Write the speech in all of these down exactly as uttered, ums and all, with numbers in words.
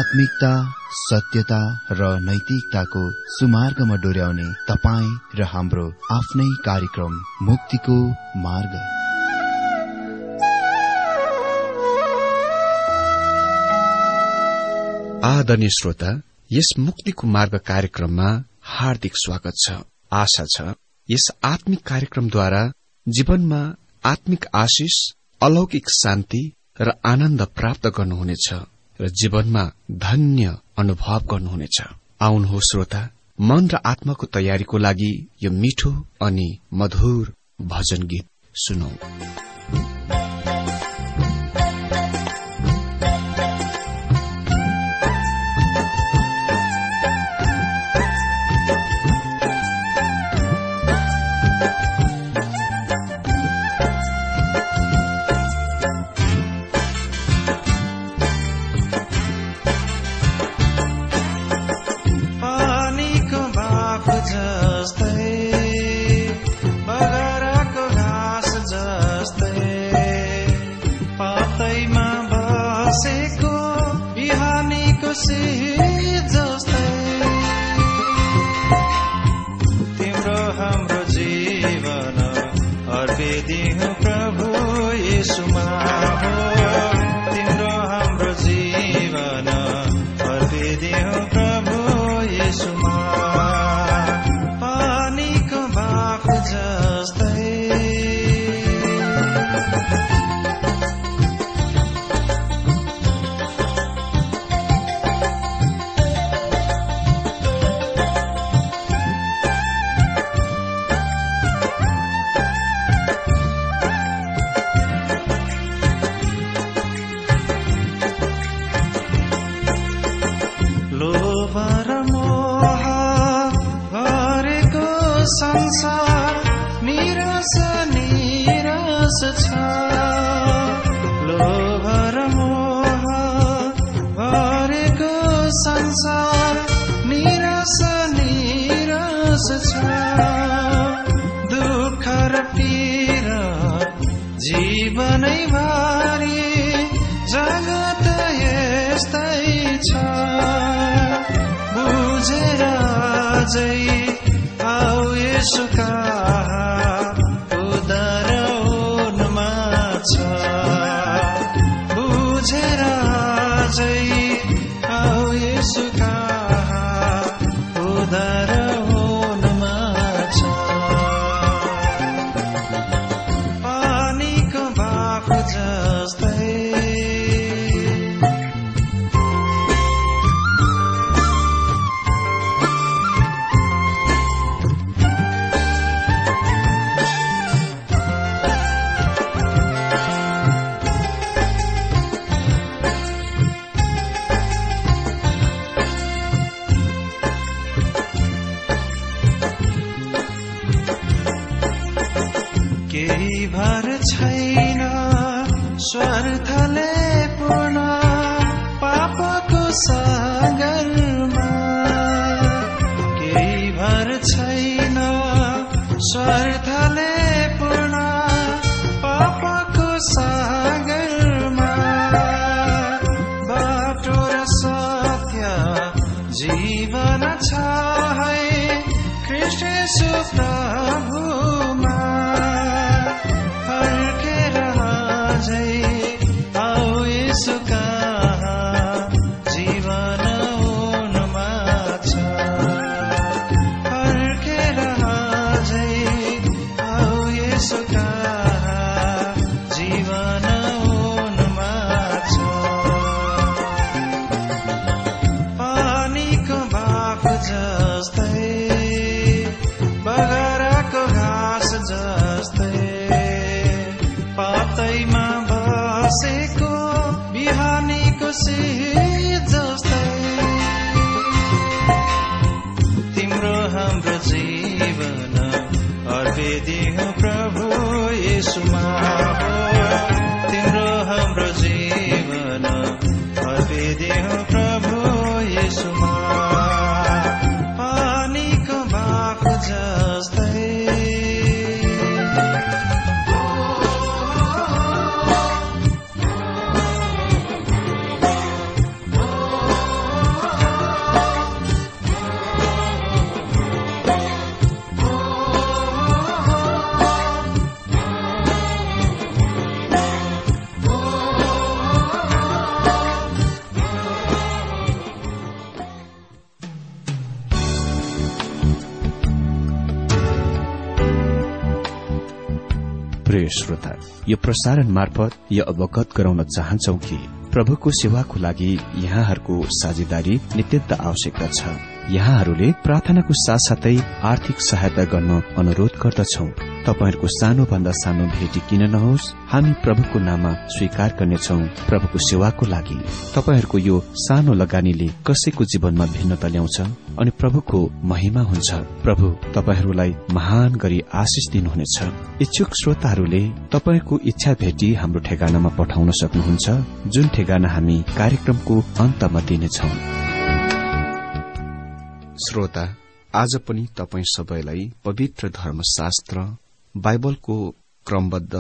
आत्मिकता, सत्यता र नैतिकताको सुमार्गमा डोर्याउने तपाईँ र हाम्रो आफ्नै कार्यक्रम मुक्तिको मार्ग। आदरणीय श्रोता, यस मुक्तिको मार्ग कार्यक्रममा हार्दिक स्वागत छ। आशा छ यस आत्मिक कार्यक्रमद्वारा जीवनमा आत्मिक आशिष, अलौकिक शान्ति र आनन्द प्राप्त गर्नुहुनेछ र जीवनमा धन्य अनुभव गर्नुहुनेछ। आउनुहोस् श्रोता, मन र आत्माको तयारीको लागि यो मिठो अनि मधुर भजन गीत सुनौ। जीवनै भारी जगत यस्तै छ, बुझेर जै आऊ येशू कहाँ उद्धार हुनमा छ, बुझेर जै आऊ येशू कहाँ उद्धार हुनमा छ। पानीको भाग जस्तै केही भर छैन स्वार्थले पूर्ण पापको सागरमा, केही भर छैन स्वार्थले पूर्ण पापको सागरमा, बाटो र सत्य जीवन छ है ख्रीष्ट येशू प्रभुमा, फर्केर जै आऊ येशू कहाँ जीवन हुनमा छ, फर्केर जै आऊ येशू कहाँ जीवन हुनमा छ। पानीको भाग जस्तै बगराको घाँस जस्तै पातैमा बसेको बिहानीको शीत जस्तै, तिम्रो हाम्रो जीवन अर्पिदिनु प्रभु येशूमा हो, तिम्रो हाम्रो जीवन अर्पिदिनु प्रभु येशूमा। पानीको भाग जस्तै प्रिय श्रोता, यो प्रसारण मार्फत यो अवगत गराउन चाहन्छौ कि प्रभुको सेवाको लागि यहाँहरूको साझेदारी नित्यन्त आवश्यकता छ। यहाँहरूले प्रार्थनाको साथसाथै आर्थिक सहायता गर्न अनुरोध गर्दछौ। तपाईहरूको सानो भन्दा सानो भेटी किन नहोस्, हामी प्रभुको नाममा स्वीकार गर्नेछौ। प्रभुको सेवाको लागि तपाईहरूको यो सानो लगानीले कसैको जीवनमा भिन्नता ल्याउँछ अनि प्रभुको महिमा हुन्छ। प्रभु तपाईहरूलाई महान गरी आशिष दिनुहुनेछ। इच्छुक श्रोताहरूले तपाईको इच्छा भेटी हाम्रो ठेगानामा पठाउन सक्नुहुन्छ, जुन ठेगाना हामी कार्यक्रमको अन्तमा दिनेछौ। श्रोता, आज पनि तपाई सबैलाई पवित्र धर्मशास्त्र बाइबलको क्रमबद्ध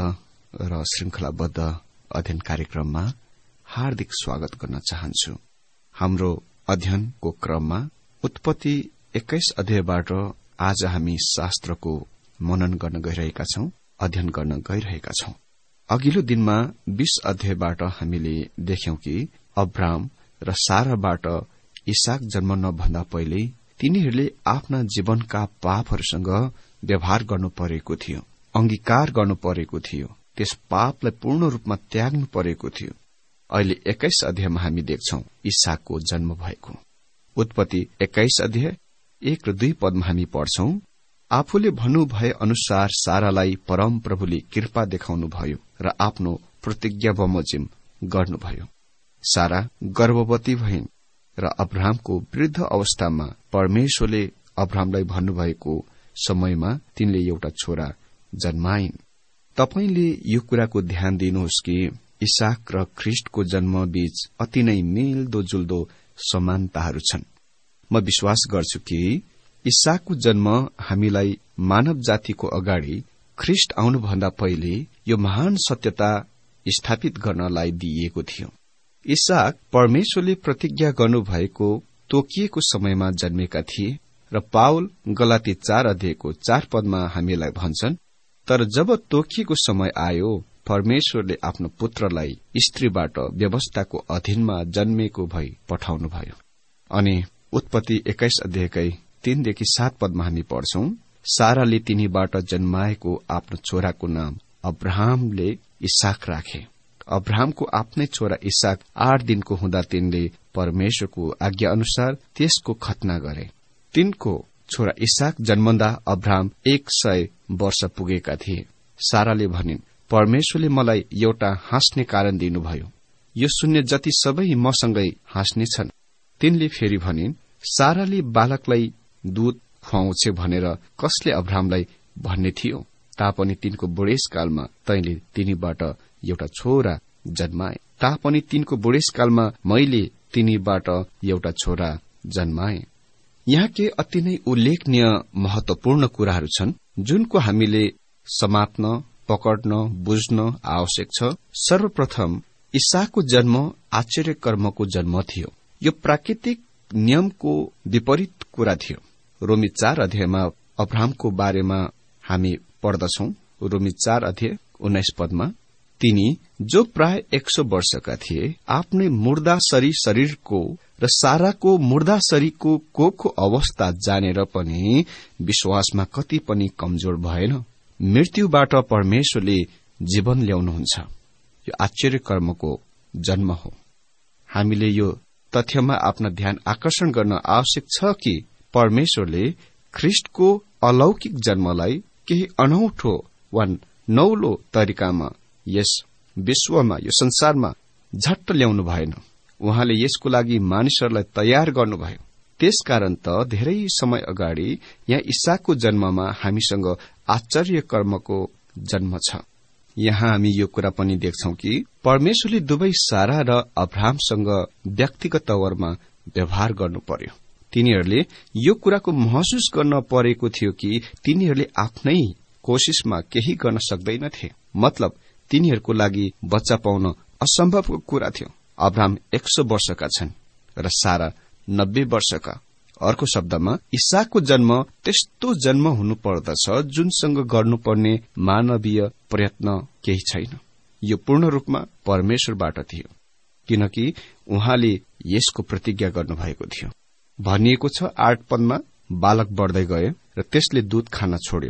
र श्रृंखलाबद्ध अध्ययन कार्यक्रममा हार्दिक स्वागत गर्न चाहन्छु। हाम्रो अध्ययनको क्रममा उत्पत्ति एक्काइस अध्यायबाट आज हामी शास्त्रको मनन गर्न गइरहेका छौं, अध्ययन गर्न गइरहेका छौं। अघिल्लो दिनमा बीस अध्यायबाट हामीले देख्यौं कि अब्राम र साराबाट इसाक जन्म नभन्दा पहिले तिनीहरूले आफ्ना जीवनका पापहरूसँग व्यवहार गर्नु परेको थियो, अंगीकार गर्नु परेको थियो, त्यस पापलाई पूर्ण रूपमा त्याग्नु परेको थियो। अहिले एक्काइस अध्यायमा हामी देख्छौं इसाकको जन्म भएको। उत्पत्ति एक्काइस अध्याय एक र दुई पदमा हामी पढ्छौं, आफूले भन्नु भए अनुसार सारालाई परम प्रभुले कृपा देखाउनुभयो र आफ्नो प्रतिज्ञा बमोजिम गर्नुभयो। सारा गर्भवती भइन् र अब्राहमको वृद्ध अवस्थामा परमेश्वरले अब्राहमलाई भन्नुभएको समयमा तिनले एउटा छोरा जन्माइन्। तपाईले यो कुराको ध्यान दिनुहोस् कि इसाक र ख्रिस्टको जन्म बीच अति नै मिल्दो जुल्दो समानताहरू छन्। म विश्वास गर्छु कि इसाकको जन्म हामीलाई मानव जातिको अगाडि ख्रिस्ट आउनुभन्दा पहिले यो महान सत्यता स्थापित गर्नलाई दिइएको थियो। इसाक परमेश्वरले प्रतिज्ञा गर्नुभएको तोकिएको समयमा जन्मेका थिए र पाउल गलाती चार अध्यायको चार पदमा हामीलाई भन्छन्, तर जब तोकिएको समय आयो परमेश्वरले आफ्नो पुत्रलाई स्त्रीबाट व्यवस्थाको अधीनमा जन्मेको भई पठाउनुभयो। अनि उत्पत्ति एक्काइस अध्यायकै तीनदेखि सात पदमा हामी पढ्छौं, साराले तिनीबाट जन्माएको आफ्नो छोराको नाम अब्राहमले इसाक राखे। अब्राहमको आफ्नै छोरा इसाक आठ दिनको हुँदा तिनले परमेश्वरको आज्ञा अनुसार त्यसको खतना गरे। तिनको छोरा इसाक जन्मँदा अब्राहम एक सय वर्ष पुगेका थिए। साराले भनिन्, परमेश्वरले मलाई एउटा हाँस्ने कारण दिनुभयो, यो सुन्ने जति सबै मसँगै हाँस्नेछन्। तिनले फेरि भनिन्, साराले बालकलाई दूध खुवाउँछ भनेर कसले अब्राहमलाई भन्ने थियो, तापनि तिनको बुढेसकालमा तैले तिनीबाट एउटा छोरा जन्माए तापनि तिनको बुढेसकालमा मैले तिनीबाट एउटा छोरा जन्माए। यहाँ के अति नै उल्लेखनीय महत्वपूर्ण कुराहरू छन् जुनको हामीले समात्न, पकड्न, बुझ्न आवश्यक छ। सर्वप्रथम इसाकको जन्म आश्चर्य कर्मको जन्म थियो। यो प्राकृतिक नियमको विपरीत कुरा थियो। रोमी चार अध्यायमा अब्राहमको बारेमा हामी पढ्दछौं। रोमी चार अध्याय उन्नाइस पदमा, तिनी जो प्राय एक सौ वर्षका थिए आफ्नै मुर्दाशरी शरीरको र साराको मुर्दाशरीको कोखको अवस्था जानेर पनि विश्वासमा कति पनि कमजोर भएन। मृत्युबाट परमेश्वरले जीवन ल्याउनुहुन्छ। यो आश्चर्य कर्मको जन्म हो। हामीले यो तथ्यमा आफ्ना ध्यान आकर्षण गर्न आवश्यक छ कि परमेश्वरले ख्रिस्टको अलौकिक जन्मलाई केही अनौठो वा नौलो तरिकामा यस विश्वमा, यो संसारमा झट्ट ल्याउनु भएन। उहाँले यसको लागि मानिसहरूलाई तयार गर्नुभयो। त्यसकारण त धेरै समय अगाडि यहाँ इसाकको जन्ममा हामीसँग आश्चर्य कर्मको जन्म छ। यहाँ हामी यो कुरा पनि देख्छौं कि परमेश्वरले दुवै सारा र अब्राहमसँग व्यक्तिगत तवरमा व्यवहार गर्नु पर्यो। तिनीहरूले यो कुराको महसुस गर्न परेको थियो कि तिनीहरूले आफ्नै कोशिशमा केही गर्न सक्दैनथे। मतलब तिनीहरूको लागि बच्चा पाउन असम्भवको कुरा थियो। अब्राहम एक सौ वर्षका छन् र सारा नब्बे वर्षका। अर्को शब्दमा इसाकको जन्म त्यस्तो जन्म हुनु पर्दछ जुनसँग गर्नुपर्ने मानवीय प्रयत्न केही छैन। यो पूर्ण रूपमा परमेश्वरबाट थियो, किनकि उहाँले यसको प्रतिज्ञा गर्नुभएको थियो। भनिएको छ आठ पदमा, बालक बढ्दै गयो र त्यसले दूध खान छोड्यो।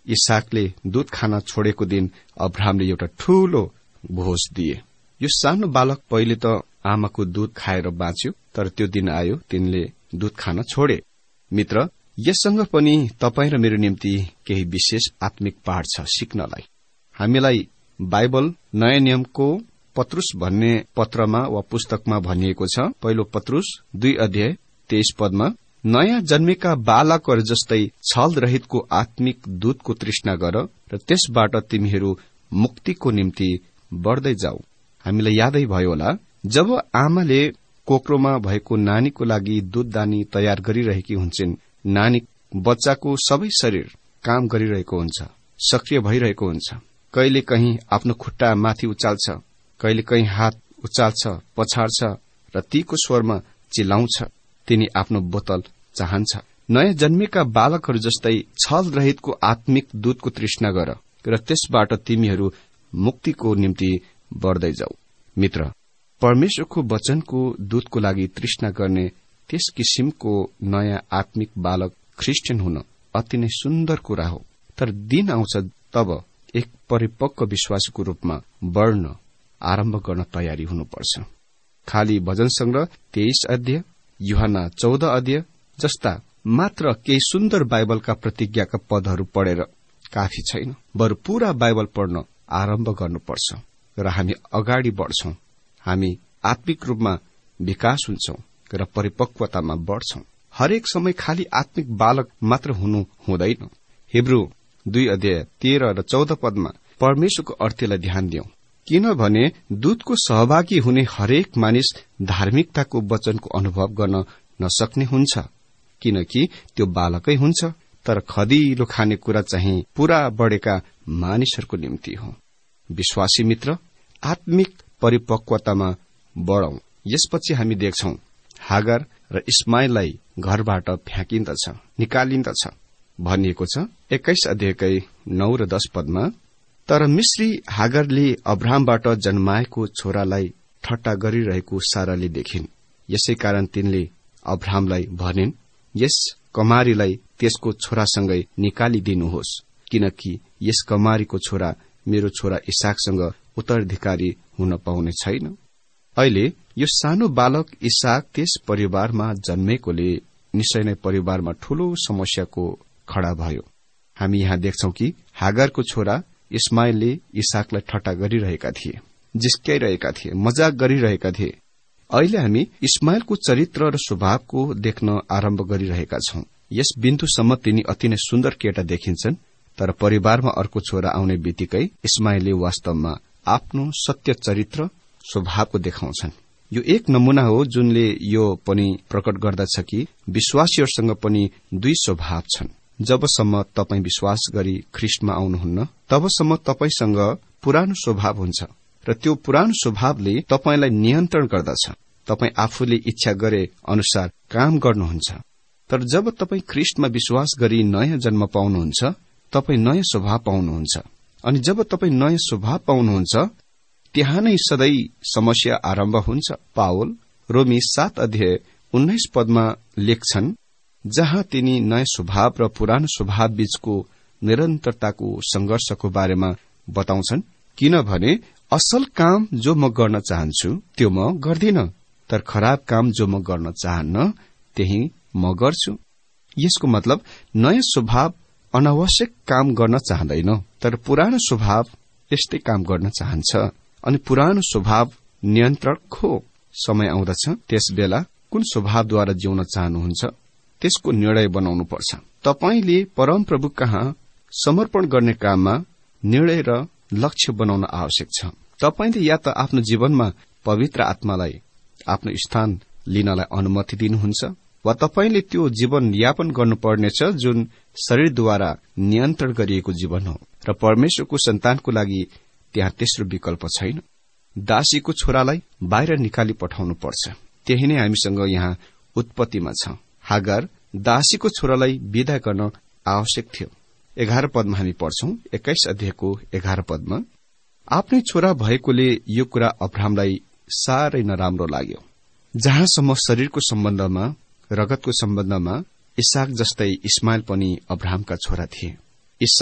इसाकले दूध खान छोडेको दिन अब्राहमले एउटा ठूलो भोज दिए। यो सानो बालक पहिले त आमाको दूध खाएर बाँच्यो, तर त्यो दिन आयो तिनले दूध खान छोडे। मित्र, यससँग पनि तपाईँ र मेरो निम्ति केही विशेष आत्मिक पाठ छ सिक्नलाई। हामीलाई बाइबल नयाँ नियमको पत्रुस भन्ने पत्रमा वा पुस्तकमा भनिएको छ, पहिलो पत्रुस दुई अध्याय तेइस पदमा, नयाँ जन्मेका बालकहरू जस्तै छल रहितको आत्मिक दूधको तृष्णा गर र त्यसबाट तिमीहरू मुक्तिको निम्ति बढ्दै जाऊ। हामीलाई यादै भयो होला, जब आमाले कोक्रोमा भएको नानीको लागि दूधदानी तयार गरिरहेकी हुन्छन्, नानी बच्चाको सबै शरीर काम गरिरहेको हुन्छ, सक्रिय भइरहेको हुन्छ। कहिले कहीँ आफ्नो खुट्टा माथि उचाल्छ, कहिले कहीँ हात उचाल्छ, पछाड्छ र तीको स्वरमा चिल्लाउँछ, तिनी आफ्नो बोतल चाहन्छ। नयाँ जन्मेका बालकहरू जस्तै छल रहितको आत्मिक दूधको तृष्णा गर र त्यसबाट तिमीहरू मुक्तिको निम्ति बढ्दै जाऊ। मित्र, परमेश्वरको वचनको दूधको लागि तृष्णा गर्ने त्यस किसिमको नयाँ आत्मिक बालक ख्रिस्टियन हुन अति नै सुन्दर कुरा हो। तर दिन आउँछ तब एक परिपक्व विश्वासीको रूपमा बढ्न आरम्भ गर्न तयारी हुनुपर्छ। खाली भजन संग्रह तेइस अध्याय, यूहन्ना चौध अध्याय जस्ता मात्र केही सुन्दर बाइबलका प्रतिज्ञाका पदहरू पढेर काफी छैन, बरु पूरा बाइबल पढ्न आरम्भ गर्नुपर्छ र हामी अगाडि बढ्छौं। हामी आत्मिक रूपमा विकास हुन्छौं र परिपक्वतामा बढ्छौं। हरेक समय खाली आत्मिक बालक मात्र हुनु हुँदैन। हिब्रू दुई अध्याय तेह्र र चौध पदमा परमेश्वरको अर्थलाई ध्यान दियौं, किनभने दूधको सहभागी हुने हरेक मानिस धार्मिकताको वचनको अनुभव गर्न नसक्ने हुन्छ, किनकि त्यो बालकै हुन्छ। तर खदिलो खानेकुरा चाहिँ पूरा बढेका मानिसहरूको निम्ति हो। विश्वासी मित्र, आत्मिक परिपक्वतामा बढौं। यसपछि हामी देख्छौं हागर र इस्माइललाई घरबाट फ्याँकिन्दछ, निकालिन्दछ भनिएको छ एक्काइस अध्यायकै नौ र दश पदमा। तर मिश्री हागरले अब्राहमबाट जन्माएको छोरालाई ठट्टा गरिरहेको साराले देखिन्। यसै कारण तिनले अब्राहमलाई भनिन्, यस कमारीलाई त्यसको छोरासँगै निकालिदिनुहोस्, किनकि यस कमारीको छोरा मेरो छोरा इसाकसँग उत्तराधिकारी हुन पाउने छैन। अहिले यो सानो बालक इसाक त्यस परिवारमा जन्मेकोले निश्चय नै परिवारमा ठूलो समस्याको खड़ा भयो। हामी यहाँ देख्छौं कि हागरको छोरा इस्माइलले इसाकलाई ठट्टा गरिरहेका थिए, जिस्क्याइरहेका थिए, मजाक गरिरहेका थिए। अहिले हामी इस्माइलको चरित्र र स्वभावको देख्न आरम्भ गरिरहेका छौं। यस बिन्दुसम्म तिनी अति नै सुन्दर केटा देखिन्छन्, तर परिवारमा अर्को छोरा आउने बित्तिकै इस्माइलले वास्तवमा आफ्नो सत्य चरित्र स्वभावको देखाउँछन्। यो एक नमूना हो जुनले यो पनि प्रकट गर्दछ कि विश्वासीहरूसँग पनि दुई स्वभाव छन्। जबसम्म तपाई विश्वास गरी ख्रिस्टमा आउनुहुन्न, तबसम्म तपाईसँग पुरानो स्वभाव हुन्छ र त्यो पुरानो स्वभावले तपाईलाई नियन्त्रण गर्दछ। तपाई आफूले इच्छा गरे अनुसार काम गर्नुहुन्छ। तर जब तपाई ख्रिस्टमा विश्वास गरी नयाँ जन्म पाउनुहुन्छ, तपाई नयाँ स्वभाव पाउनुहुन्छ। अनि जब तपाई नयाँ स्वभाव पाउनुहुन्छ, त्यहाँ नै सधैँ समस्या आरम्भ हुन्छ। पावल रोमी सात अध्याय उन्नाइस पदमा लेख्छन्, जहाँ तिनी नयाँ स्वभाव र पुरानो स्वभाव बीचको निरन्तरताको संघर्षको बारेमा बताउँछन्। किनभने असल काम जो म गर्न चाहन्छु त्यो म गर्दिन, तर खराब काम जो म गर्न चाहन्न त्यही म गर्छु। यसको मतलब नयाँ स्वभाव अनावश्यक काम गर्न चाहदैन, तर पुरानो स्वभाव यस्तै काम गर्न चाहन्छ। अनि पुरानो स्वभाव नियन्त्रक हो। समय आउँदछ त्यस बेला कुन स्वभावद्वारा जिउन चाहनुहुन्छ त्यसको निर्णय बनाउनुपर्छ। तपाईले परमप्रभु कहाँ समर्पण गर्ने काममा निर्णय र लक्ष्य बनाउन आवश्यक छ। तपाईले या त आफ्नो जीवनमा पवित्र आत्मालाई आफ्नो स्थान लिनलाई अनुमति दिनुहुन्छ, वा तपाईले त्यो जीवन यापन गर्नुपर्नेछ जुन शरीरद्वारा नियन्त्रण गरिएको जीवन हो र परमेश्वरको सन्तानको लागि त्यहाँ तेस्रो विकल्प छैन। दासीको छोरालाई बाहिर निकाली पठाउनु पर्छ। त्यही नै हामीसँग यहाँ उत्पत्तिमा छ। हागर दासीको छोरालाई विदा गर्न आवश्यक थियो। एघार पदमा हामी पढ्छौं, एक्काइस अध्यायको एघार पदमा, आफ्नै छोरा भएकोले यो कुरा अब्राहमलाई साह्रै नराम्रो लाग्यो। जहाँसम्म शरीरको सम्बन्धमा, रगतको सम्बन्धमा इसाक जस्तै इस्माइल पनि अब्राहमका छोरा थिए। इसाक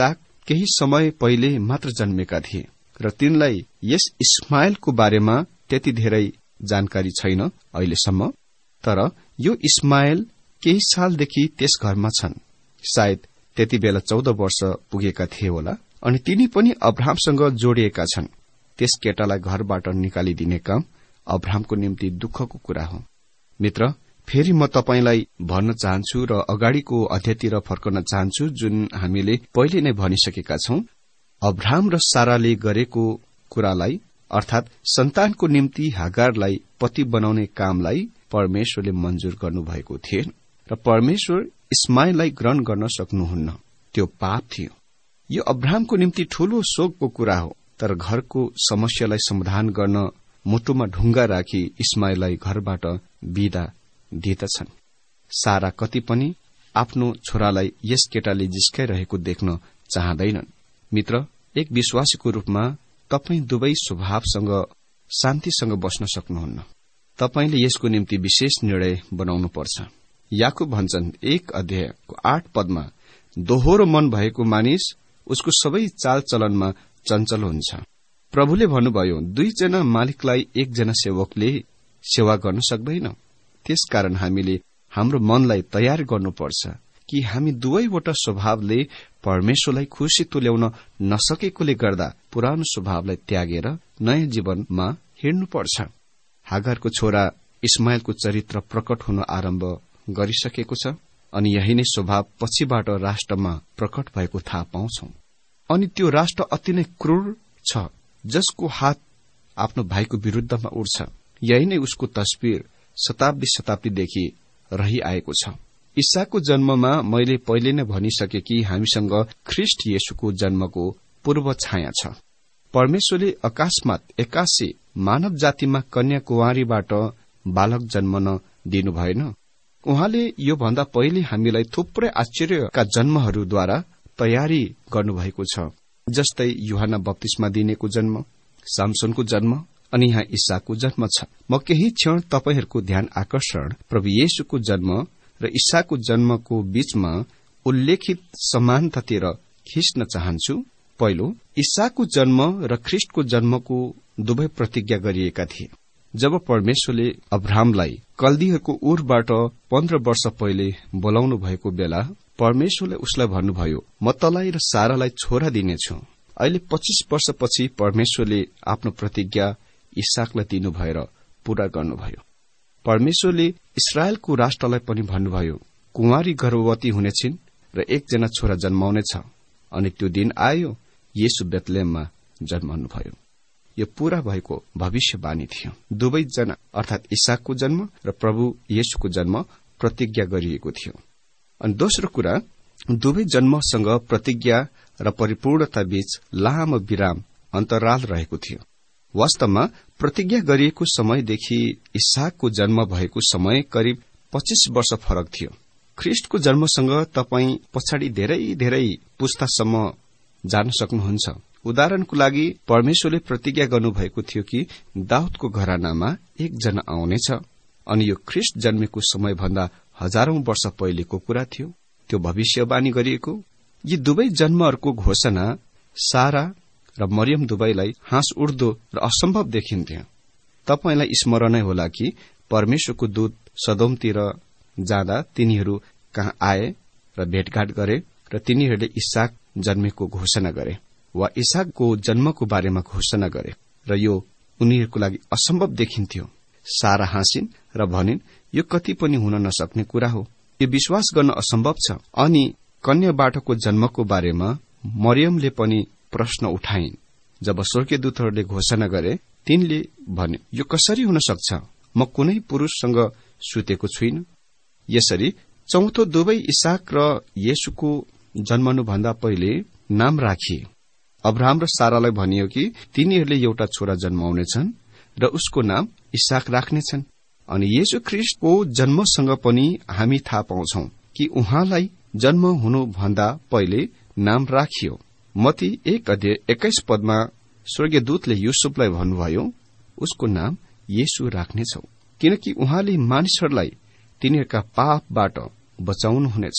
केही समय पहिले मात्र जन्मेका थिए र तिनलाई यस इस्माइलको बारेमा त्यति धेरै जानकारी छैन अहिलेसम्म। तर यो इस्माइल केही सालदेखि त्यस घरमा छन्। सायद त्यति बेला चौध वर्ष पुगेका थिए होला अनि तिनी पनि अब्राहमसँग जोडिएका छन्। त्यस केटालाई घरबाट निकालिदिने काम अब्राहमको निम्ति दुःखको कुरा हो। मित्र, फेरि म तपाईलाई भन्न चाहन्छु र अगाडिको अध्यायतिर फर्कन चाहन्छु, जुन हामीले पहिले नै भनिसकेका छौं। अब्राहम र साराले गरेको कुरालाई अर्थात सन्तानको निम्ति हागारलाई पति बनाउने कामलाई परमेश्वरले मन्जुर गर्नुभएको थिएन र परमेश्वर इस्माइललाई ग्रहण गर्न सक्नुहुन्न। त्यो पाप थियो। यो अब्राहमको निम्ति ठूलो शोकको कुरा हो। तर घरको समस्यालाई समाधान गर्न मुटुमा ढुङ्गा राखी इस्माइललाई घरबाट बिदा दिएछन्। सारा कति पनि आफ्नो छोरालाई यस केटाले जिस्काइरहेको देख्न चाहँदैनन्। मित्र, एक विश्वासीको रूपमा तपाई दुवै स्वभावसँग शान्तिसँग बस्न सक्नुहुन्न। तपाईले यसको निम्ति विशेष निर्णय बनाउनुपर्छ। याकूब भन्छन् एक अध्यायको आठ पदमा, दोहोरो मन भएको मानिस उसको सबै चालचलनमा चञ्चल हुन्छ। प्रभुले भन्नुभयो, दुईजना मालिकलाई एकजना सेवकले सेवा गर्न सक्दैन। त्यसकारण हामीले हाम्रो मनलाई तयार गर्नुपर्छ कि हामी दुवैवटा स्वभावले परमेश्वरलाई खुशी तुल्याउन नसकेकोले गर्दा पुरानो स्वभावलाई त्यागेर नयाँ जीवनमा हिँड्नुपर्छ। हागारको छोरा इस्माइलको चरित्र प्रकट हुन आरम्भ गरिसकेको छ अनि यही नै स्वभाव पछिबाट राष्ट्रमा प्रकट भएको थाहा पाउँछौ। अनि त्यो राष्ट्र अति नै क्रूर छ, जसको हात आफ्नो भाइको विरूद्धमा उठ्छ। यही नै उसको तस्विर शताब्दी शताब्दीदेखि रहिआएको छ। ईसाको जन्ममा मैले पहिले नै भनिसके कि हामीसँग ख्रिस्ट येशूको जन्मको पूर्व छाया छ। परमेश्वरले अकस्मात एक्कासी मानव जातिमा कन्या कुँवारीबाट बालक जन्मन दिनु भएन। उहाँले यो भन्दा पहिले हामीलाई थुप्रै आश्चर्यका जन्महरूद्वारा तयारी गर्नुभएको छ, जस्तै यूहन्ना बप्तिस्मा दिनेको जन्म, सामसोनको जन्म अनि यहाँ ईसाको जन्म छ। म केही क्षण तपाईहरूको ध्यान आकर्षण प्रभु येशूको जन्म र ईसाको जन्मको बीचमा उल्लेखित समानतातिर खिच्न चाहन्छु। पहिलो, ईसाको जन्म र ख्रिस्टको जन्मको दुवै प्रतिज्ञा गरिएका थिए। जब परमेश्वरले अब्राहमलाई कल्दीहरूको उरबाट पन्ध्र वर्ष पहिले बोलाउनु भएको बेला परमेश्वरले उसलाई भन्नुभयो, म तलाई र सारालाई छोरा दिनेछु। अहिले पच्चीस वर्षपछि परमेश्वरले आफ्नो प्रतिज्ञा इसाकलाई दिनु भएर पूरा गर्नुभयो। परमेश्वरले इस्राएलको राष्ट्रलाई पनि भन्नुभयो, कुँवारी गर्भवती हुनेछिन् र एकजना छोरा जन्माउनेछ। अनि त्यो दिन आयो, येशू बेथलेहममा जन्मनुभयो। यो पूरा भएको भविष्यवाणी थियो। दुवैजना अर्थात इसाकको जन्म र प्रभु येशूको जन्म प्रतिज्ञा गरिएको थियो। अनि दोस्रो कुरा, दुवै जन्मसँग प्रतिज्ञा र परिपूर्णता बीच लामो विराम अन्तराल रहेको थियो। वास्तवमा प्रतिज्ञा गरिएको समयदेखि इसाकको जन्म भएको समय करिब पच्चीस वर्ष फरक थियो। ख्रिस्टको जन्मसँग तपाई पछाडि धेरै धेरै पुस्तासम्म जान सक्नुहुन्छ। उदाहरणको लागि परमेश्वरले प्रतिज्ञा गर्नुभएको थियो कि दाउदको घरानामा एकजना आउनेछ, अनि यो ख्रिस्ट जन्मेको समयभन्दा हजारौं वर्ष पहिलेको कुरा थियो। त्यो भविष्यवाणी गरिएको यी दुवै जन्महरूको घोषणा सारा र मरियम दुवैलाई हाँस उड्दो र असम्भव देखिन्थ्यो। तपाईलाई स्मरणै होला कि परमेश्वरको दूत सदोमतिर जाँदा तिनीहरू कहाँ आए र भेटघाट गरे र तिनीहरूले इसाक जन्मेको घोषणा गरे वा इसाकको जन्मको बारेमा घोषणा गरे र यो उनीहरूको लागि असम्भव देखिन्थ्यो। सारा हाँसिन् र भनिन्, यो कति पनि हुन नसक्ने कुरा हो, यो विश्वास गर्न असम्भव छ। अनि कन्याबाटको जन्मको बारेमा मरियमले पनि प्रश्न उठाइन्। जब स्वर्गदूतहरूले घोषणा गरे, तिनले भने, यो कसरी हुन सक्छ, म कुनै पुरूषसँग सुतेको छुइन। यसरी चौथो दुवै इसाक र येशूको जन्मनुभन्दा पहिले नाम राखिए। अब्राहम र सारालाई भनियो कि तिनीहरूले एउटा छोरा जन्माउनेछन् र उसको नाम इसाक राख्नेछन्। अनि येशू ख्रिस्टको जन्मसँग पनि हामी थाहा पाउँछौ कि उहाँलाई जन्म हुनुभन्दा पहिले नाम राखियो। मत्ती एक अध्याय एक्काइस पदमा स्वर्गदूतले युसुफलाई भन्नुभयो, उसको नाम येशू राख्नेछौ, किनकि उहाँले मानिसहरूलाई तिनीहरूका पापबाट बचाउनुहुनेछ।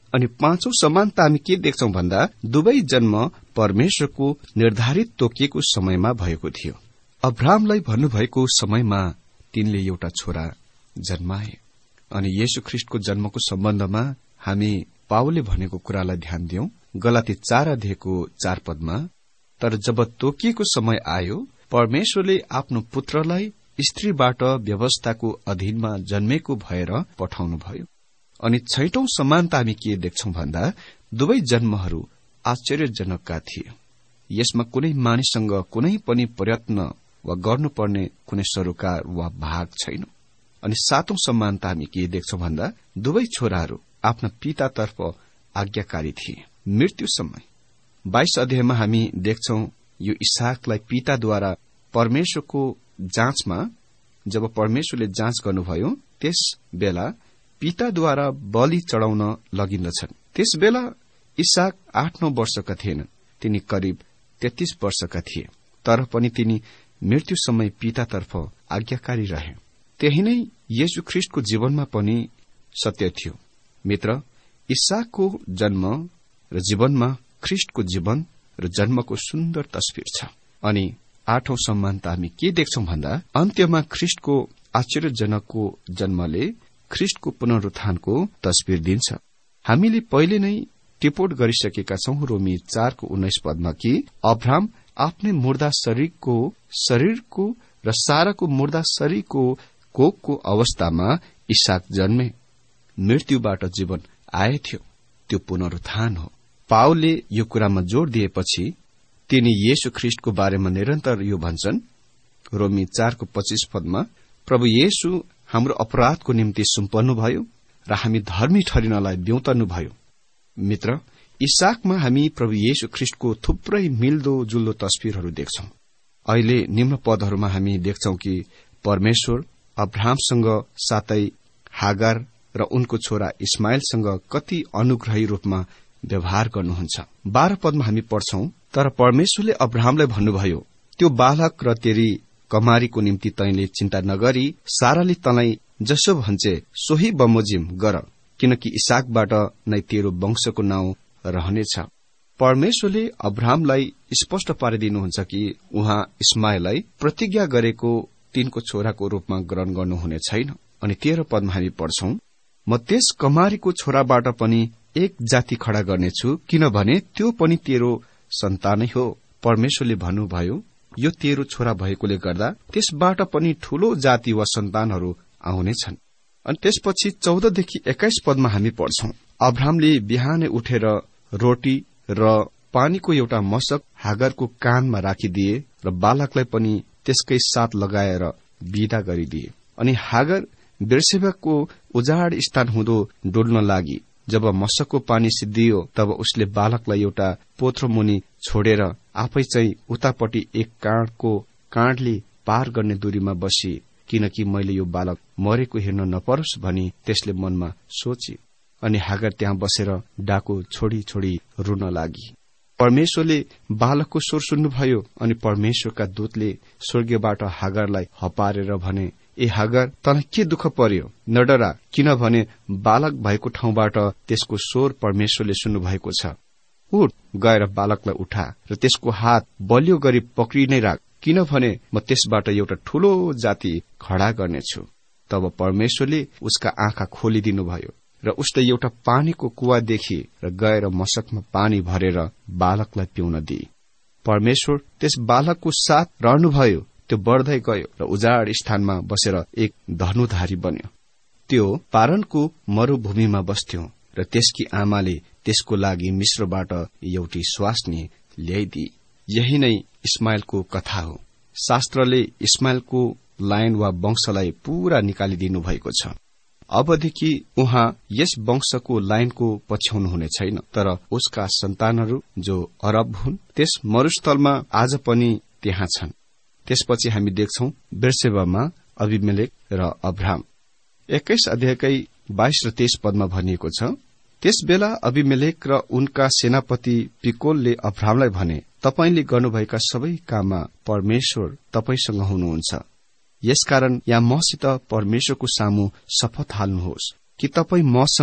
अनि पाँचौं समानता हामी के देख्छौं भन्दा दुवै जन्म परमेश्वरको निर्धारित तोकिएको समयमा भएको थियो। अब्राहमलाई भन्नुभएको समयमा तिनले एउटा छोरा जन्माए। अनि येशू ख्रीष्टको जन्मको सम्बन्धमा हामी पावलले भनेको कुरालाई ध्यान दियौं। गलाती चार अध्यायको चार पदमा, तर जब तोकिएको समय आयो, परमेश्वरले आफ्नो पुत्रलाई स्त्रीबाट व्यवस्थाको अधीनमा जन्मेको भएर पठाउनुभयो। अनि छैटौं समानता हामी के देख्छौं भन्दा दुवै जन्महरू आश्चर्यजनकका थिए। यसमा कुनै मानिससँग कुनै पनि प्रयत्न वा गर्नुपर्ने कुनै सरोकार वा भाग छैन। अनि सातौं समानता हामी के देख्छौं भन्दा दुवै छोराहरू आफ्ना पितातर्फ आज्ञाकारी थिए मृत्यु समय। बाइस अध्यायमा हामी देख्छौं यो इसाकलाई पिताद्वारा परमेश्वरको जाँचमा, जब परमेश्वरले जाँच गर्नुभयो त्यस बेला पिताद्वारा बलि चढ़ाउन लगिन्दछन्। त्यस बेला इसाक आठ नौ वर्षका थिएनन्, तिनी करिब तेत्तीस वर्षका थिए। तर पनि तिनी मृत्यु समय पितातर्फ आज्ञाकारी रहे। त्यही नै येशू ख्रीष्टको जीवनमा पनि सत्य थियो। मित्र, इसाकको जन्म र जीवनमा ख्रीष्टको जीवन र जन्मको सुन्दर तस्विर छ। अनि आठौं समानता हामी के देख्छौं भन्दा अन्त्यमा ख्रीष्टको आश्चर्यजनकको जन्मले ख्रीष्टको पुनरुत्थानको तस्विर दिन्छ। हामीले पहिले नै टिपोट गरिसकेका छौं रोमी चारको उन्नाइस पदमा कि अब्राहम आफ्नै मुर्दा शरीरको शरीरको र साराको मुर्दा शरीरको कोखको अवस्थामा इसाक जन्मे। मृत्युबाट जीवन आए थियो, त्यो पुनरुत्थान हो। पावलले यो कुरामा जोड़ दिएपछि तिनी येशू ख्रीष्टको बारेमा निरन्तर यो भन्छन्। रोमी चारको पच्चीस पदमा, प्रभु येशू हाम्रो अपराधको निम्ति सुम्पन्नुभयो र हामी धर्मी ठहरिनलाई ब्युतन्नुभयो। मित्र, इसाकमा हामी प्रभु येशू ख्रीष्टको थुप्रै मिल्दो जुल्दो तस्विरहरू देख्छौं। अहिले निम्न पदहरूमा हामी देख्छौं कि परमेश्वर अब्राहमसँग साथै हागार र उनको छोरा इस्माइलसँग कति अनुग्रही रूपमा व्यवहार गर्नुहुन्छ। बाह्र पदमा हामी पढ्छौं, तर परमेश्वरले अब्राहमलाई भन्नुभयो, त्यो बालक र तेरी कमारीको निम्ति तैंले चिन्ता नगरी साराले तँलाई जसो भन्छे सोही बमोजिम गर, किनकि इसाकबाट नै तेरो वंशको नाउँ रहनेछ। परमेश्वरले अब्राहमलाई स्पष्ट पारिदिनुहुन्छ कि उहाँ इस्माइललाई प्रतिज्ञा गरेको तिनको छोराको रूपमा ग्रहण गर्नुहुने छैन। अनि तेह्र पदमा हामी पढ्छौं, म त्यस कमारीको छोराबाट पनि एक जाति खड़ा गर्नेछु, किनभने त्यो पनि तेरो सन्तानै हो। परमेश्वरले भन्नुभयो, यो तेरो छोरा भएकोले गर्दा त्यसबाट पनि ठूलो जाति वा सन्तानहरू आउनेछन्। अनि त्यसपछि चौधदेखि एक्काइस पदमा हामी पढ्छौं, अब्राहमले बिहानै उठेर रोटी र पानीको एउटा मशक हागरको कानमा राखिदिए र बालकलाई पनि त्यसकै साथ लगाएर विदा गरिदिए। अनि हागर बेर्सेबाको उजाड स्थान हुँदो डुल्न लागि। जब मशकको पानी सिद्धियो तब उसले बालकलाई एउटा पोथ्रो मुनि छोडेर आफै चाहिँ उतापट्टि एक काँडको काँडले पार गर्ने दूरीमा बसी, किनकि मैले यो बालक मरेको हेर्न नपरोस् भनी त्यसले मनमा सोची। अनि हागर त्यहाँ बसेर डाको छोडी छोडी रुन लागि। परमेश्वरले बालकको स्वर सुन्नुभयो अनि परमेश्वरका दूतले स्वर्गबाट हागरलाई हपारेर भने, ए हागर, तँलाई के दुःख पर्यो? नडरा, किनभने बालक भएको ठाउँबाट त्यसको स्वर परमेश्वरले सुन्नुभएको छ। उठ, गएर बालकलाई उठा र त्यसको हात बलियो गरी पक्रि नै राख, किनभने म त्यसबाट एउटा ठूलो जाति खड़ा गर्नेछु। तब परमेश्वरले उसका आँखा खोलिदिनुभयो र उसले एउटा पानीको कुवा देखि र गएर मशकमा पानी भरेर बालकलाई पिउन दिए। परमेश्वर त्यस बालकको साथ रहनुभयो। त्यो बढ्दै गयो र उजाड स्थानमा बसेर एक धनुधारी बन्यो। त्यो पारनको मरूभूमिमा बस्थ्यो र त्यसकी आमाले त्यसको लागि मिश्रबाट एउटी स्वास्नी ल्याइदिए। यही नै इस्माइलको कथा हो। शास्त्रले इस्माइलको लाइन वा वंशलाई पूरा निकालिदिनु भएको छ। अबदेखि उहाँ यस वंशको लाइनको पछ्याउनु हुने छैन, तर उसका सन्तानहरू जो अरब हुन् त्यस मरुस्थलमा आज पनि त्यहाँ छन्। त्यसपछि हामी देख्छौं बेर्सेबामा अबिमेलेक र अब्राहम। एक्काइस अध्यायकै बाइस र तेइस पदमा भनिएको छ, त्यस बेला अबिमेलेक र उनका सेनापति पिकोलले अब्राहमलाई भने, तपाईंले गर्नुभएका सबै काममा परमेश्वर तपाईंसँग हुनुहुन्छ। यसकारण यहाँ मसित परमेश्वरको सामु शपथ हाल्नुहोस् कि तपाई मसँग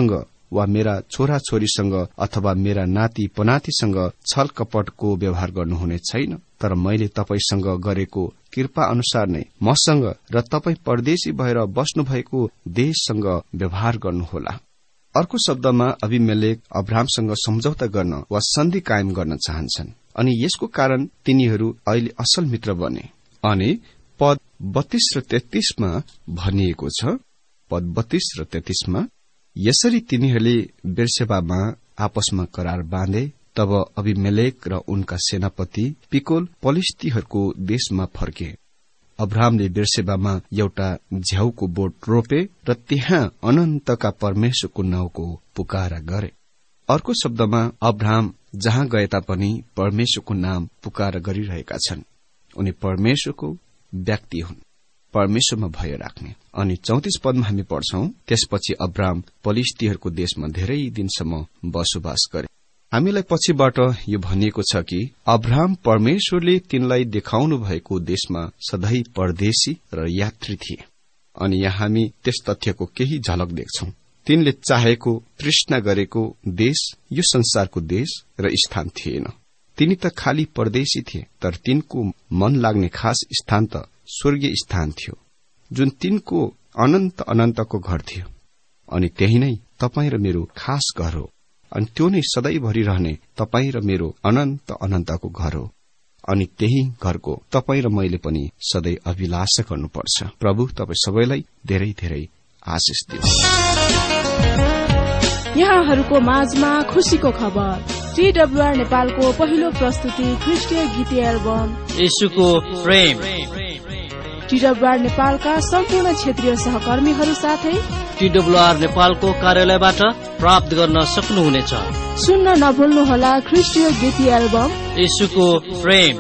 वा मेरा छोरा छोरीसँग अथवा मेरा नाति पनातिसँग छल कपटको व्यवहार गर्नुहुने छैन, तर मैले तपाईसँग गरेको कृपा अनुसार नै मसँग र तपाई परदेशी भएर बस्नु भएको देशसँग व्यवहार गर्नुहोला। अर्को शब्दमा अभिमेलेक अब्राहमसँग सम्झौता गर्न वा सन्धि कायम गर्न चाहन्छन् अनि यसको कारण तिनीहरू अहिले असल मित्र बने। अनि पद बत्तीस र तेत्तीसमा भनिएको छ, पद बत्तीस र तेत्तीसमा यसरी तिनीहरूले बेर्सेबामा आपसमा करार बाँधे। तब अभिमेलेक र उनका सेनापति पिकोल पलिस्तीहरूको देशमा फर्के। अब्राहमले बेर्सेबामा एउटा झ्याउको बोट रोपे र त्यहाँ अनन्तका परमेश्वरको नाउँको पुकारा गरे। अर्को शब्दमा अब्राहम जहाँ गए तापनि परमेश्वरको नाम पुकारा गरिरहेका छन्। उनी परमेश्वरको व्यक्ति हुन्, परमेश्वरमा भय राख्ने। अनि चौतिस पदमा हामी पढ्छौं, त्यसपछि अब्राहम पलिस्तीहरूको देशमा धेरै दिनसम्म बसोबास गरे। हामीलाई पछिबाट यो भनिएको छ कि अब्राहम परमेश्वरले तिनलाई देखाउनु भएको देशमा सधैँ परदेशी र यात्री थिए। अनि यहाँ हामी त्यस तथ्यको केही झलक देख्छौं। तिनले चाहेको, तृष्णा गरेको देश यो संसारको देश र स्थान थिएन। तिनी त खाली परदेशी थिए, तर तिनको मन लाग्ने खास स्थान त स्वर्गीय स्थान थियो, जुन तिनको अनन्त अनन्तको घर थियो। अनि त्यही नै तपाई र मेरो खास घर हो, अनि त्यो नै सधैँभरि रहने तपाई र मेरो अनन्त अनन्तको घर हो। अनि त्यही घरको तपाई र मैले पनि सधैँ अभिलाषा गर्नुपर्छ। प्रभु तपाई सबैलाई धेरै धेरै आशिष दिनु। यहाँहरूको माझमा खुशीको खबर। टीडब्ल्यूआर नेपालको पहिलो प्रस्तुति ख्रीष्टीय गीतीय एल्बम येशूको प्रेम। टीडब्ल्यूआर नेपालका सम्पूर्ण क्षेत्रीय सहकर्मीहरू साथै टीडब्ल्यूआर नेपालको कार्यालयबाट प्राप्त गर्न सक्नुहुनेछ। सुन्न नभुल्नुहोला ख्रीष्टीय गीतीय एल्बम येशूको प्रेम।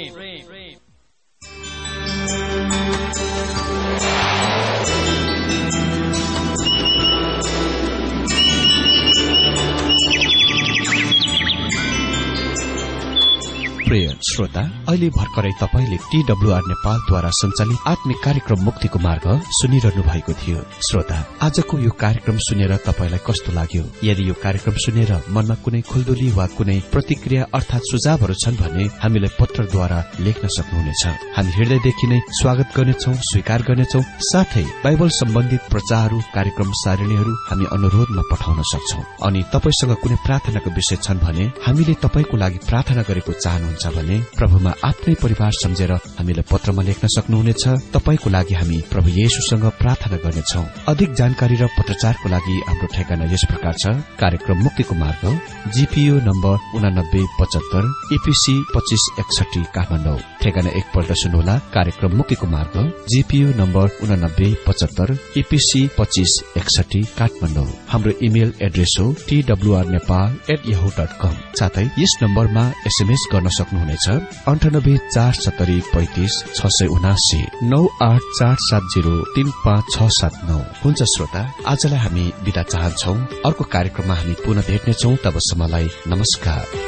प्रिय श्रोता, अहिले भर्खरै तपाईले टीडब्ल्यूआर नेपालद्वारा सञ्चालित आत्मिक कार्यक्रम मुक्तिको मार्ग सुनिरहनु भएको थियो। श्रोता, आजको यो कार्यक्रम सुनेर तपाईलाई कस्तो लाग्यो? यदि यो कार्यक्रम सुनेर मनमा कुनै खुल्दुली वा कुनै प्रतिक्रिया अर्थात सुझावहरू छन् भने हामीलाई पत्रद्वारा लेख्न सक्नुहुनेछ। हामी हृदयदेखि नै स्वागत गर्नेछौं, स्वीकार गर्नेछौं। साथै बाइबल सम्बन्धित प्रचारहरू, कार्यक्रम सारणीहरू हामी अनुरोधमा पठाउन सक्छौं। अनि तपाईसँग कुनै प्रार्थनाको विषय छन् भने हामीले तपाईको लागि प्रार्थना गरेको चाहनुहुन्छ भने प्रभुमा आफ्नै परिवार सम्झेर हामीलाई पत्रमा लेख्न सक्नुहुनेछ। तपाईको लागि हामी प्रभु येशूसँग प्रार्थना गर्नेछौं। अधिक जानकारी र पत्रचारको लागि हाम्रो ठेगाना यस प्रकार छ। कार्यक्रम मुक्तिको मार्ग, जीपीओ नम्बर उनानब्बे पचहत्तर एपीसी पच्चीस एकसठी काठमाडौँ। ठेगाना एकपल्ट सुन्नुहोला। कार्यक्रम मुक्तिको मार्ग, जीपीओ नम्बर उनानब्बे पचहत्तर एपीसी पच्चीस एकसठी काठमाडौँ। हाम्रो इमेल एड्रेस हो TWR Nepal at Yahoo dot com. साथै यस नम्बरमा एसएमएस गर्न सक्नुहुनेछ अन्ठानब्बे चार सत्तरी पैंतिस छ सय उनासी नौ आठ चार सात जीरो तीन पाँच छ सात नौ। हुन्छ श्रोता, आजलाई हामी बिदा चाहन्छौ। अर्को कार्यक्रममा हामी पुनः भेट्नेछौ। तबसम्मलाई नमस्कार।